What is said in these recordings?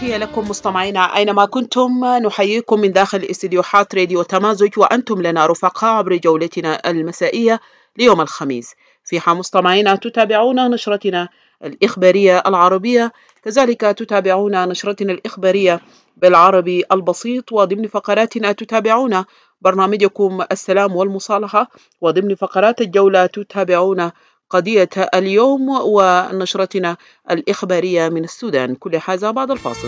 تحية لكم مستمعينا أينما كنتم، نحييكم من داخل استديوهات راديو تمازج، وأنتم لنا رفقاء عبر جولتنا المسائية ليوم الخميس. فيها مستمعينا تتابعون نشرتنا الإخبارية العربية، كذلك تتابعون نشرتنا الإخبارية بالعربي البسيط، وضمن فقراتنا تتابعون برنامجكم السلام والمصالحة، وضمن فقرات الجولة تتابعون قضية اليوم ونشرتنا الإخبارية من السودان. كل هذا بعد الفاصل.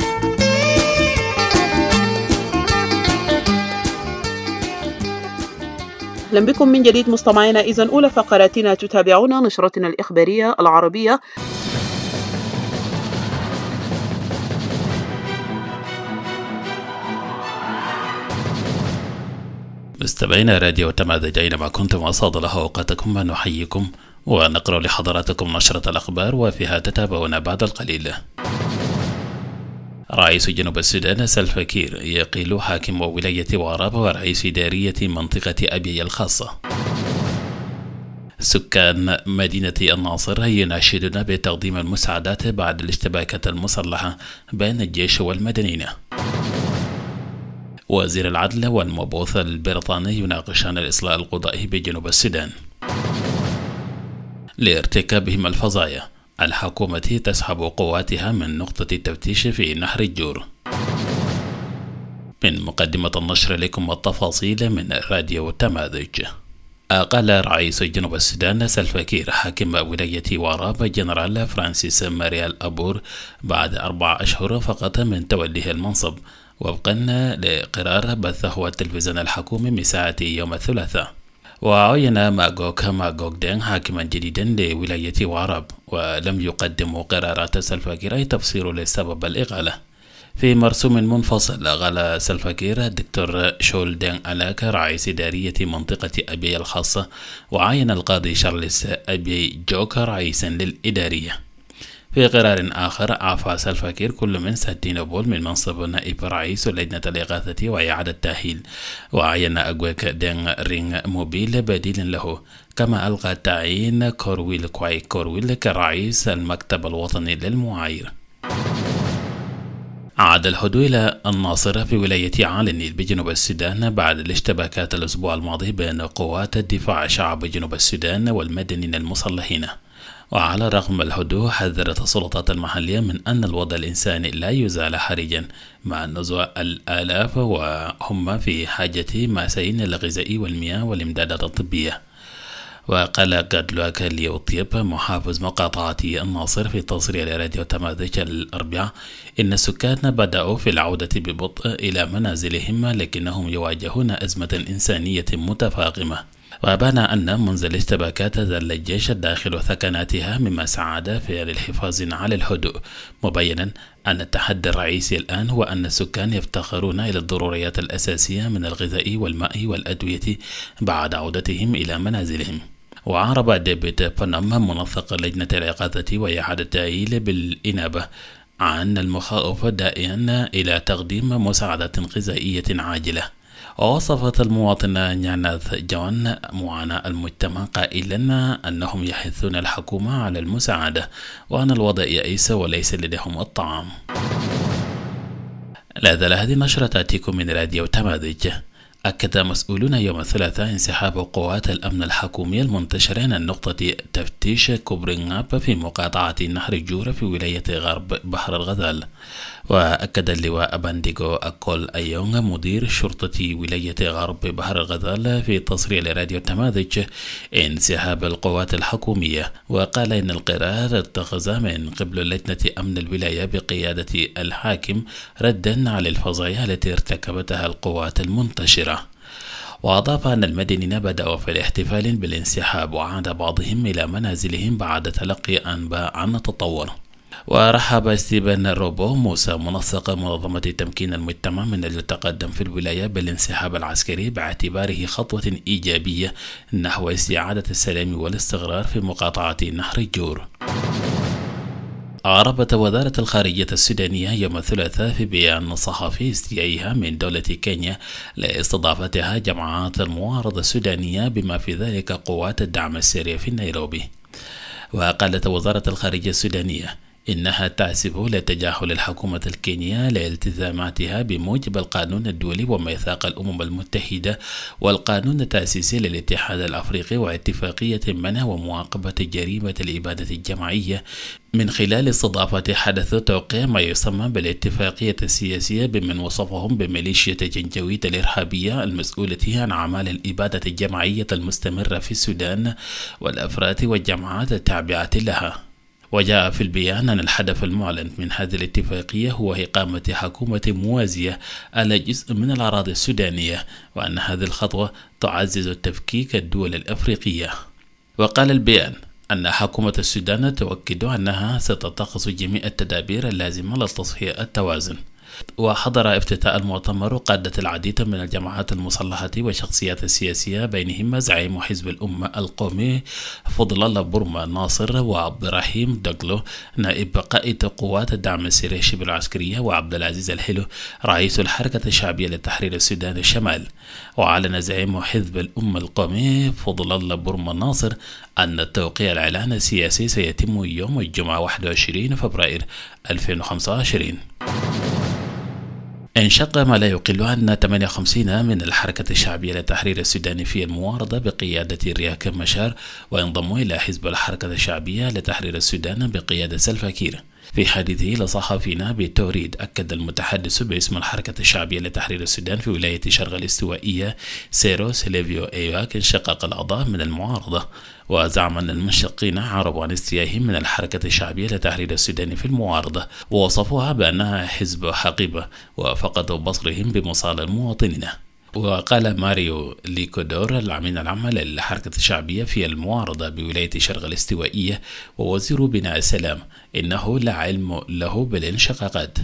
أهلا بكم من جديد مستمعينا. إذن أولى فقراتنا تتابعون نشرتنا الإخبارية العربية. مستمعينا راديو تمازج أينما كنتم أسعد الله أوقاتكم، نحييكم ونقرأ لحضراتكم نشرة الأخبار وفيها تتابعون بعد القليل. رئيس جنوب السودان سلفا كير يقيل حاكم ولاية وراب ورئيس إدارية منطقة أبيي الخاصة. سكان مدينة الناصر يناشدون بتقديم المساعدات بعد الاشتباكات المسلحة بين الجيش والمدنيين. وزير العدل والمبعوث البريطاني يناقشان الإصلاح القضائي بجنوب السودان. لارتكابهم الفظايا الحكومة تسحب قواتها من نقطة التفتيش في نهر الجور. من مقدمة النشر لكم التفاصيل من راديو تمازج. أقل رئيس جنوب السودان سلفا كير حاكم ولاية وراب جنرال فرانسيس ماريال أبور بعد 4 أشهر فقط من توليه المنصب، وفقا لقرار بثه التلفزيون الحكومي مساء يوم الثلاثاء. وعين ماغوك دين حاكما جديدا لولاية وراب، ولم يقدم قرارات سلفا كير أي تفسير لسبب الإغالة. في مرسوم منفصل غلا سلفا كير الدكتور شول دين ألاك رئيس إدارية منطقة أبيي الخاصة، وعين القاضي شارلس أبي جوك رئيسا للإدارية. في قرار آخر أعفى سلفا كير كل من 60 بول من منصب نائب رئيس لجنة الإغاثة وإعادة التأهيل، وعين أجويك دين رينغ موبيل بديل له، كما ألغى تعيين كورويل كواي كورويل كرئيس المكتب الوطني للمعايير. عاد الهدوء إلى الناصر في ولاية عالي النيل بجنوب السودان بعد الاشتباكات الأسبوع الماضي بين قوات الدفاع شعب جنوب السودان والمدنيين المسلحين. وعلى رغم الهدوء، حذرت السلطات المحلية من أن الوضع الإنساني لا يزال حرجا مع نزوع الآلاف وهم في حاجة مسائل الغذاء والمياه والإمدادات الطبية. وقال قادلوك ليوطيب محافظ مقاطعة الناصر في تصريح لراديو تمازج الأربعاء إن السكان بدأوا في العودة ببطء إلى منازلهم، لكنهم يواجهون أزمة إنسانية متفاقمة. وأبان أن منذ الاشتباكات ظل الجيش داخل ثكناتها مما ساعد في الحفاظ على الهدوء، مبينا أن التحدي الرئيسي الآن هو أن السكان يفتقرون إلى الضروريات الأساسية من الغذاء والماء والأدوية بعد عودتهم إلى منازلهم. وعرب ديفيد بانام منسق لجنة الإغاثة وإعادة التأهيل بالإنابة عن المخاوف داعيا إلى تقديم مساعدات غذائية عاجلة. ووصفت المواطنة نياناث جون معاناة المجتمع قائلا أنهم يحثون الحكومة على المساعدة، وأن الوضع يئيس وليس لديهم الطعام. لا زال هذه النشرة تأتيكم من راديو تمازج. أكد مسؤولون يوم الثلاثاء انسحاب قوات الأمن الحكومي المنتشرين عن نقطة تفتيش كوبرينغاب في مقاطعة نهر الجور في ولاية غرب بحر الغزال. وأكد اللواء بانديغو أكول أيونغ مدير شرطة ولاية غرب بحر الغزال في تصريح لراديو تمازج انسحاب القوات الحكومية، وقال إن القرار اتخذ من قبل لجنة أمن الولاية بقيادة الحاكم ردا على الفظايا التي ارتكبتها القوات المنتشرة. وأضاف أن المدنيين بدأوا في الاحتفال بالانسحاب، وعاد بعضهم إلى منازلهم بعد تلقي أنباء عن التطور. ورحب ستيفن روبو موسى منسق منظمة تمكين المجتمع من أجل التقدم في الولاية بالانسحاب العسكري باعتباره خطوة إيجابية نحو استعادة السلام والاستقرار في مقاطعة نهر الجور. أعربت وزارة الخارجية السودانية يوم الثلاثاء في بيان صحفي استيائها من دولة كينيا لاستضافتها جماعات المعارضة السودانية بما في ذلك قوات الدعم السريع في نيروبي. وقالت وزارة الخارجية السودانية إنها تعزف لتجاهل الحكومة الكينية لالتزاماتها بموجب القانون الدولي وميثاق الأمم المتحدة والقانون التأسيسي للاتحاد الأفريقي واتفاقية منع ومعاقبة جريمة الإبادة الجماعية من خلال استضافة حدث توقيع ما يسمى بالاتفاقية السياسية بمن وصفهم بميليشيا جنجويد الإرهابية المسؤولة عن أعمال الإبادة الجماعية المستمرة في السودان والأفراد والجماعات التابعة لها. وجاء في البيان أن الهدف المعلن من هذه الاتفاقية هو إقامة حكومة موازية على جزء من الأراضي السودانية، وأن هذه الخطوة تعزز تفكيك الدول الأفريقية. وقال البيان أن حكومة السودان تؤكد أنها ستتخذ جميع التدابير اللازمة لتصحيح التوازن. وحضر افتتاء المؤتمر قادة العديد من الجماعات المسلحة والشخصيات السياسية بينهم زعيم حزب الأمة القومي فضل الله برما ناصر وعبد الرحيم دقلو نائب قائد قوات الدعم السريع شبه العسكرية وعبد العزيز الحلو رئيس الحركة الشعبية لتحرير السودان الشمال. وأعلن زعيم حزب الأمة القومي فضل الله برما ناصر أن التوقيع الإعلان السياسي سيتم يوم الجمعة 21 فبراير 2025. انشق ما لا يقل عن 58 من الحركة الشعبية لتحرير السودان في المعارضة بقيادة رياك مشار، وانضموا إلى حزب الحركة الشعبية لتحرير السودان بقيادة سلفا كير. في حديثه لصحفينا بالتوريد، أكد المتحدث باسم الحركة الشعبية لتحرير السودان في ولاية شرق الاستوائية سيرو سيليفيو ايواك انشقاق الأعضاء من المعارضة، وزعم أن المنشقين عربوا عن استيائهم من الحركة الشعبية لتحرير السودان في المعارضة، ووصفوها بأنها حزب حقيبة وفقدوا بصرهم بمصالح مواطنين. وقال ماريو ليكودور الأمين العام للحركة الشعبية في المعارضة بولاية شرق الاستوائية ووزير بناء السلام إنه لا علم له بالانشقاقات.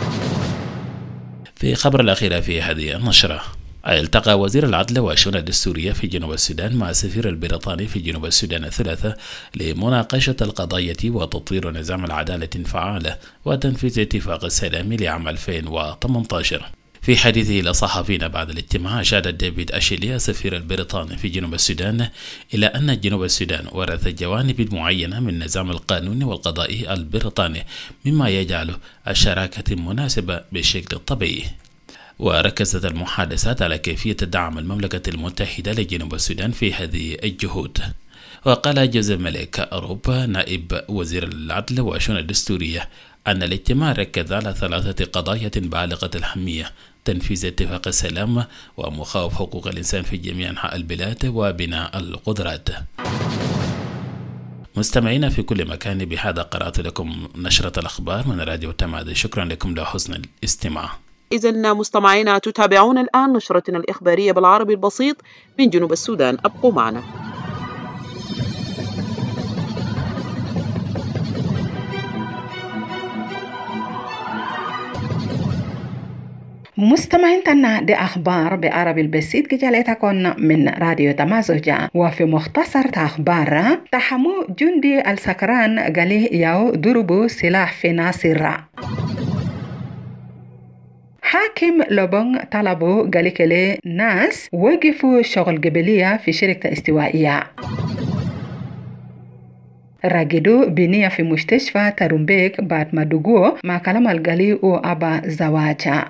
في خبر الأخير في هذه النشرة، التقى وزير العدل والشؤون الدستورية في جنوب السودان مع السفير البريطاني في جنوب السودان الثلاثة لمناقشة القضايا وتطوير نظام العدالة فعالة وتنفيذ اتفاق السلام لعام 2018. في حديثه لصحفينا بعد الاجتماع، أشاد ديفيد أشيلي السفير البريطاني في جنوب السودان إلى أن جنوب السودان ورث جوانب معينة من النظام القانوني والقضائي البريطاني مما يجعل الشراكة مناسبة بالشكل الطبيعي. وركزت المحادثات على كيفية دعم المملكة المتحدة لجنوب السودان في هذه الجهود. وقال جوزيف ملك أوروبا نائب وزير العدل والشؤون الدستورية أن الاجتماع ركز على 3 قضايا بالغة الأهمية: تنفيذ اتفاق السلام ومخاوف حقوق الإنسان في جميع أنحاء البلاد وبناء القدرات. مستمعين في كل مكان، بهذا قرأت لكم نشرة الأخبار من راديو تمادي. شكرا لكم لحسن الاستماع. إذن مستمعينا تتابعون الآن نشرتنا الإخبارية بالعربي البسيط من جنوب السودان. أبقوا معنا. مستمعينا دي أخبار بعربي البسيط كجالتكن من راديو تمازوجا. وفي مختصر أخبار، تحمو جندي السكران قالي ياو ضربوا سلاح في ناصر. حاكم لبنان طلبوا قالي كلي ناس وقفوا شغل قبلية في شركة استوائية. راجدوا بنية في مستشفى ترومبيك بعد ما دقوا مع كلام القلي وأبا زواجا.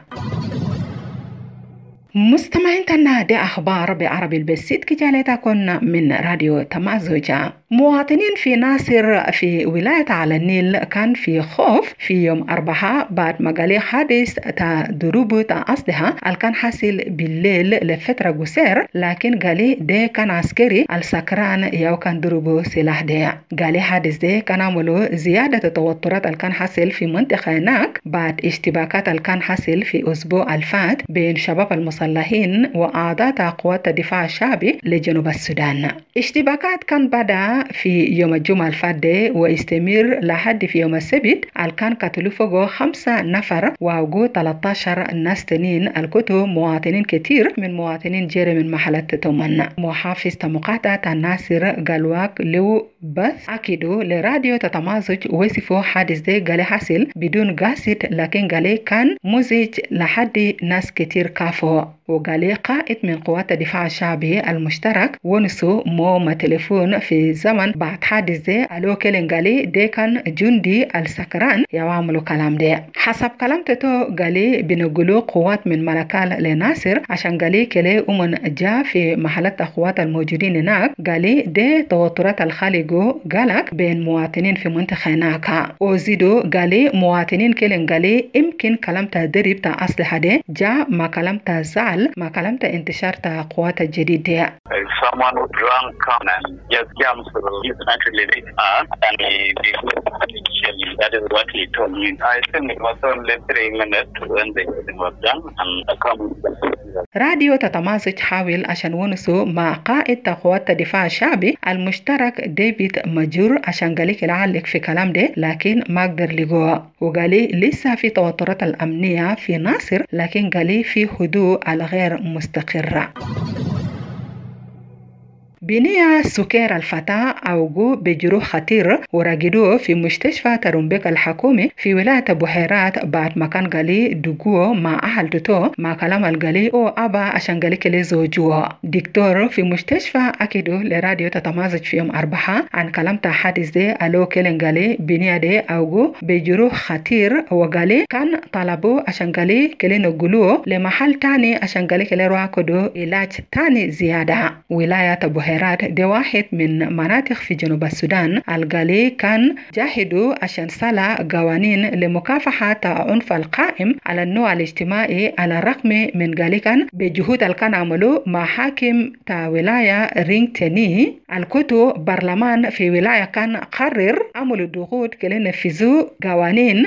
مستمعين دي أخبار بعربي البسيط كجالتكن من راديو تمازوجا. مواطنين في ناصر في ولاية على النيل كان في خوف في يوم 4 بعد ما قالي حادث ضرب أسلحة كان حاصل بالليل لفترة قصير، لكن قالي ده كان عسكري السكران يو كان ضربوا سلاح ده. قالي حادث ده كان عملوا زيادة التوترات كان حاصل في منطقة هناك بعد اشتباكات كان حاصل في أسبوع الفات بين شباب المسلحين وأعضاء قوات الدفاع الشعبي لجنوب السودان. اشتباكات كان بدأ في يوم الجمعة الفاتة واستمر لحد في يوم السبت كان قتلوا فوق 5 نفر ووقعوا 13 ناس تانيين القتلوا مواطنين كتير من مواطنين جيري من محلة تومن. محافظ مقاطعة الناصر قالواك لو بس أكيدوا لراديو تتمازج وصفوا حادث ده قال حصل بدون قصد، لكن قال كان مزعج لحد ناس كتير كافوا. وقال قائد من قوات الدفاع الشعبي المشترك ونسو مو تليفون في زمن بعد حادث ده ألو كيلن قال ده كان جندي السكران يعملوا كلام ده. حسب كلام تتو قال بنقولوا قوات من ملكال لناصر عشان قال كلي أمن جاء في محلات أخوات الموجودين هناك. قال ده توترات الخالقو قالك بين مواطنين في منطقة هناك. وزيدو قال مواطنين كيلن قال يمكن كلام تدريب تا أصلحة ده جاء ما كلام تزعل ما كلام انتشار قوات الجديد ده. Someone who drank and just jumps to the naturally they are and that is what he told me. I think it was only 3 minutes when the thing was done and I come. راديو تتمازج حاول عشان ونسو مع قائد قوات الدفاع الشعبي المشترك ديفيد ماجور عشان قالك يعلق في كلام ده، لكن ما قدر لقوه. وقالي لسه في توترات الأمنية في ناصر، لكن قالي في هدوء الغير مستقرة. بنية سكير الفتاة أوجو بجروح خطير وراجدوه في مستشفى ترومبيك الحكومي في ولاية بحيرات بعد ما كان قالي دقوه مع أهل توتو مع كلام القالي أو أبا عشان قالي كلي زوجوه. دكتور في مستشفى أكيدو لراديو تتمازج في يوم 4 عن كلام حادث ده ألو كيلن قالي بنية ده أوجو بجروح خطير وقالي كان طلبوا عشان قالي كلي نقولوه لمحل تاني عشان قالي كلي رواكدو علاج تاني زيادة. ولاية بحيرات ده واحد من مناطق في جنوب السودان القالي كان جاهدوا عشان صلا قوانين لمكافحة عنف القائم على النوع الاجتماعي على الرغم من قالي كان بجهود الكان عملوا مع حاكم تا ولاية رينج تاني الكتو برلمان في ولاية كان قرر عملوا ضغوط كلي نفذوا قوانين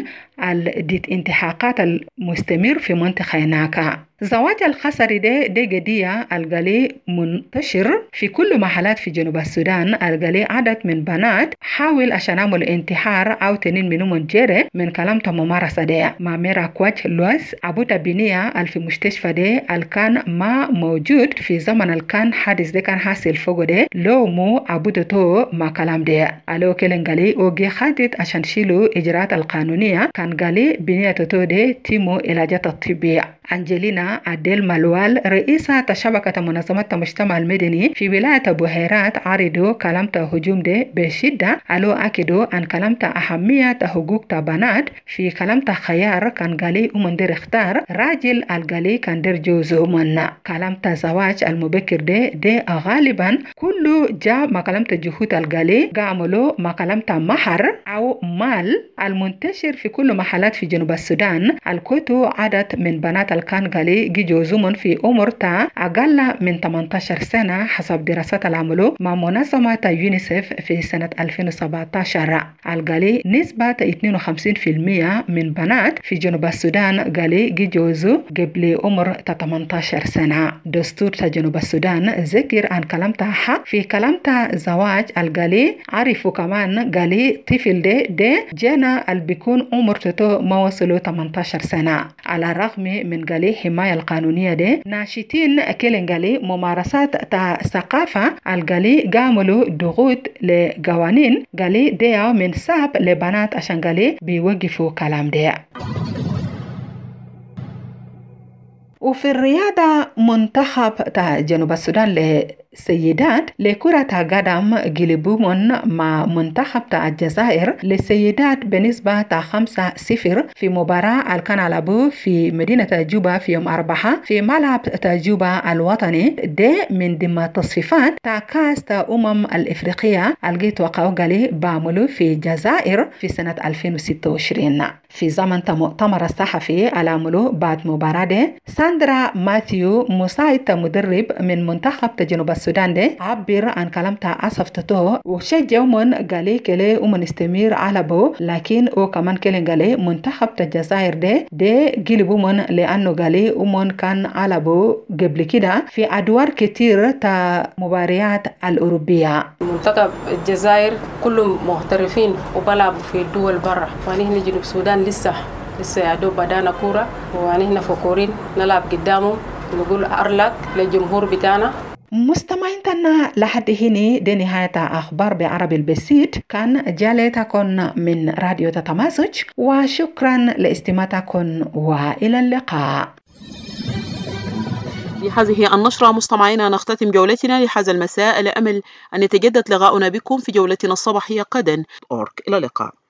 ضد انتحاقات المستمر في منطقة هناك. زواج الخسري ده قضية القالي منتشر في كل محلات في جنوب السودان. القالي عدد من بنات حاول عشان عمل انتحار أو تنين منهم منجرة من كلامته ممارسة ده. مع ميرا كواتش لوس أبوتا بنية في مستشفى ده الكان ما موجود في زمن الكان حادث ده كان حاصل فوق ده لو مو أبوتا تو ما كلام ده. ألو كيلن قالي أوجي خدت عشان شيلوا إجراءات القانونية. كان قالي بنية تو ده تيمو علاجات الطبية. أنجلينا عديل مالوال رئيسة شبكة منظمات المجتمع المدني في ولاية بحيرات عرضوا كلامة هجوم ده بشدة. ألو أكدوا عن كلامة أهمية حقوق بنات في كلامة خيار كان قالي ومندر اختار راجل القالي كان در جوزو من كلامة زواج المبكر ده غالبا كله جاء ما كلامة جهود القالي قاملوا ما كلامة مهر أو مال المنتشر في كل محلات في جنوب السودان. الكتو عدد من بنات الكان قالي جوزومن في عمر تا أقل من 18 سنة حسب دراسات العملو مع منظمة يونيسيف في سنة 2017. القالي نسبة 52% من بنات في جنوب السودان قالي جوزو قبل عمر 18 سنة. دستور جنوب السودان ذكر عن كلامة حق في كلامة زواج القالي عرفوا كمان قالي طفل ده جانا البيكون عمر تتو ما وصلوا 18 سنة. على الرغم من قالي حماية القانونية ده ناشطين كيلن قالي ممارسات تا ثقافة القالي قاملوا ضغوط لقوانين قالي ده من صعب لبنات عشان قالي بيوقفوا كلام ده. وفي الرياضة منتخب تا جنوب السودان لسيدات لكرة قدم قلبومن مع منتخب تا الجزائر للسيدات بنسبة 5-0 في مباراة الكنالابو في مدينة جوبا في يوم 4 في ملعب جوبا الوطني ده من ضمن تصفيفات تا كاس الإفريقية الجيت وقعوا قالي بعملوا في الجزائر في سنة 2026. في زمن مؤتمر الصحفي العملو بعد مباراة ده ساندرا ماثيو مساعد مدرب من منتخب جنوب السودان ده عبر عن كلامته أصفتته وشجعوا من قالي كلي ومن استمر على بو، لكن وكمان كلي قالي منتخب الجزائر ده قلبوا من لأنه قالي ومن كان على بو قبل كده في أدوار كتير تا مباريات الأوروبية. منتخب الجزائر كلهم محترفين وبلعبوا في الدول برا، ونحن جنوب السودان لسه يا دوب بدانا كورة ونحن فكورين نلعب قدامهم نقول أرلك للجمهور بتاعنا مستمعيننا لحد هنا دي نهاية أخبار بعربي البسيط، كان جالتكم من راديو تتمازج، وشكرا لاستماعتكم وإلى اللقاء. بهذه النشرة مستمعينا نختتم جولتنا لهذا المساء، لأمل أن يتجدد لقاؤنا بكم في جولتنا الصباحية غدا. إلى اللقاء.